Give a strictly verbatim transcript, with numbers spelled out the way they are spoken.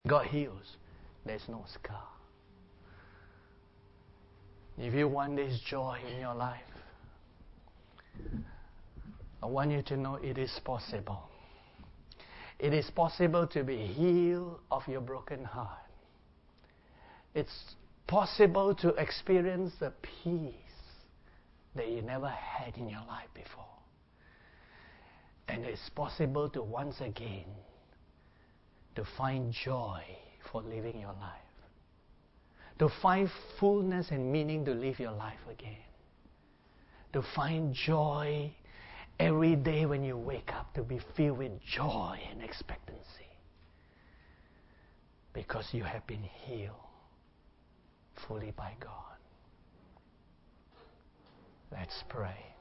God heals. There's no scar. If you want this joy in your life, I want you to know it is possible. It is possible to be healed of your broken heart. It's possible to experience the peace that you never had in your life before. And it's possible to once again to find joy for living your life. To find fullness and meaning to live your life again. To find joy every day when you wake up, to be filled with joy and expectancy. Because you have been healed fully by God. Let's pray.